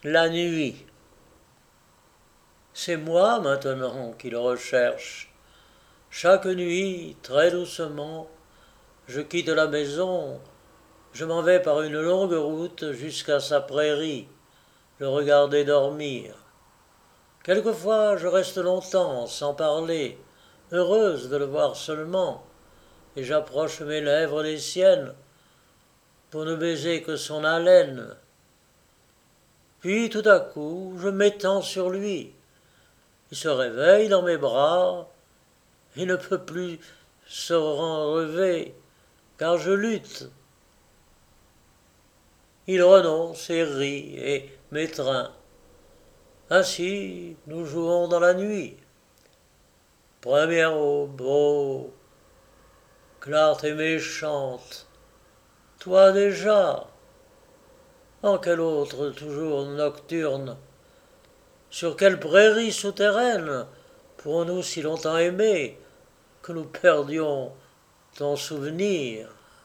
La nuit. C'est moi maintenant qu'il recherche. Chaque nuit, très doucement, je quitte la maison, je m'en vais par une longue route jusqu'à sa prairie, le regarder dormir. Quelquefois je reste longtemps sans parler, heureuse de le voir seulement, et j'approche mes lèvres des siennes pour ne baiser que son haleine. Puis tout à coup je m'étends sur lui. Il se réveille dans mes bras, il ne peut plus se relever, car je lutte. Il renonce et rit et m'étreint. Ainsi nous jouons dans la nuit. Première aube, oh, clarté méchante, toi déjà, en quel autre toujours nocturne, sur quelle prairie souterraine pourrons-nous si longtemps aimer que nous perdions ton souvenir?